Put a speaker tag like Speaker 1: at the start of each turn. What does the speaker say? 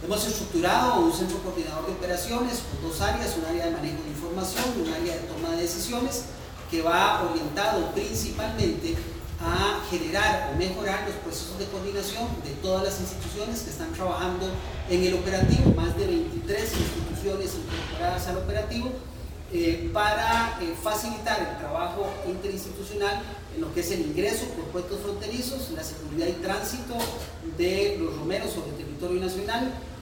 Speaker 1: Hemos estructurado un centro coordinador de operaciones con dos áreas, un área de manejo de información y un área de toma de decisiones, que va orientado principalmente a generar o mejorar los procesos de coordinación de todas las instituciones que están trabajando en el operativo, más de 23 instituciones incorporadas al operativo, para facilitar el trabajo interinstitucional en lo que es el ingreso por puestos fronterizos, la seguridad y tránsito de los romeros sobre el territorio nacional,